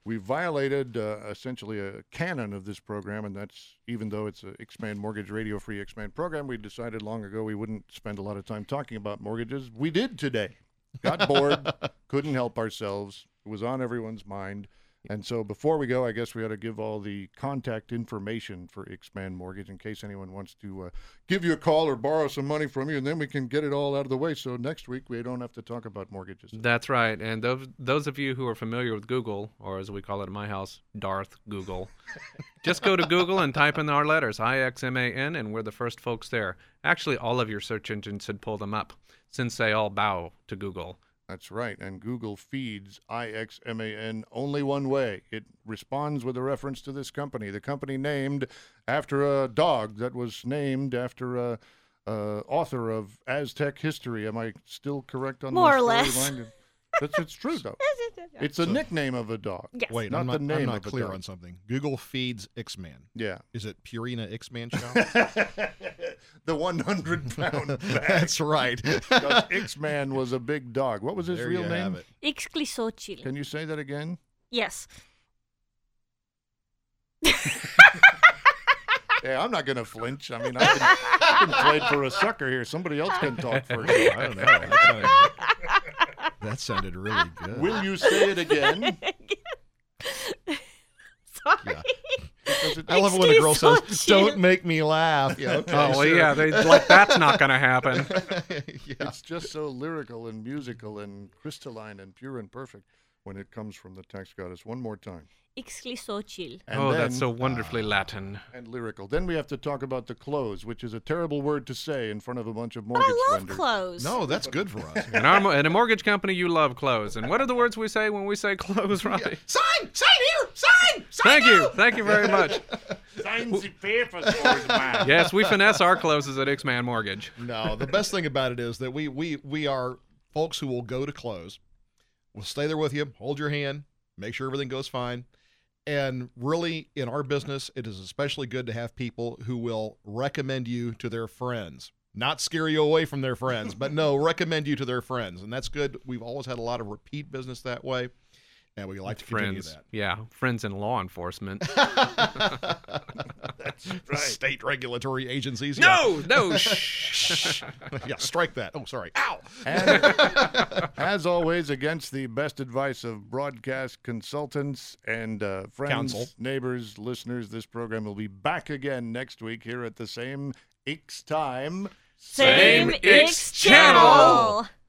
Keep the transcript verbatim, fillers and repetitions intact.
We violated uh, essentially a canon of this program, and that's even though it's a Expand Mortgage Radio Free Expand program, we decided long ago we wouldn't spend a lot of time talking about mortgages. We did today. Got bored, couldn't help ourselves. It was on everyone's mind. And so before we go, I guess we ought to give all the contact information for Expand Mortgage in case anyone wants to uh, give you a call or borrow some money from you, and then we can get it all out of the way. So next week we don't have to talk about mortgages. That's right. And those, those of you who are familiar with Google, or as we call it in my house, Darth Google, just go to Google and type in our letters, I X M A N, and we're the first folks there. Actually, all of your search engines should pull them up since they all bow to Google. That's right, and Google feeds I X M A N only one way. It responds with a reference to this company, the company named after a dog that was named after a, a author of Aztec history. Am I still correct on More my or less. storyline? That's it's true though. It's a So- nickname of a dog. Yes. Wait, Not I'm the not, name I'm of not a clear dog. on something. Google feeds X-Man. Yeah. Is it Purina X-Man Shop? The one hundred pound bag. That's right. Because X-Man was a big dog. What was his There real you name? have it. Ixtlisochil. Can you say that again? Yes. Yeah, I'm not going to flinch. I mean, I've been, I've been played for a sucker here. Somebody else can talk first. I don't know. That sounded, that sounded really good. Will you say it again? Sorry. Yeah. Because it- I love it when a girl says, Ixtlisochil. "Don't make me laugh." Yeah, okay, Oh, well, sure. yeah, they, like that's not going to happen. Yeah. It's just so lyrical and musical and crystalline and pure and perfect when it comes from the tax goddess. One more time. Ixtlisochil. And Oh, then, that's so wonderfully Latin. And lyrical. Then we have to talk about the close, which is a terrible word to say in front of a bunch of But mortgage I love lenders. clothes. No, that's good for us. In, our, mo- in a mortgage company, you love clothes. And what are the words we say when we say close, Robbie? Sign! Sign here! Sign! Sign Thank you. now! Thank you very much. Sign the paper for his man. Yes, we finesse our closes at X-Man Mortgage. No, the best thing about it is that we we we are folks who will go to close. We'll stay there with you, hold your hand, make sure everything goes fine. And really, in our business, it is especially good to have people who will recommend you to their friends. Not scare you away from their friends, but no, recommend you to their friends. And that's good. We've always had a lot of repeat business that way, and we like to continue Friends. that. Yeah, friends in law enforcement. That's right. State regulatory agencies. No, no. Shh. Yeah, strike that. Oh, sorry. Ow. And as always, against the best advice of broadcast consultants and uh, friends, Counsel. neighbors, listeners, this program will be back again next week here at the same X time. Same Same X X channel.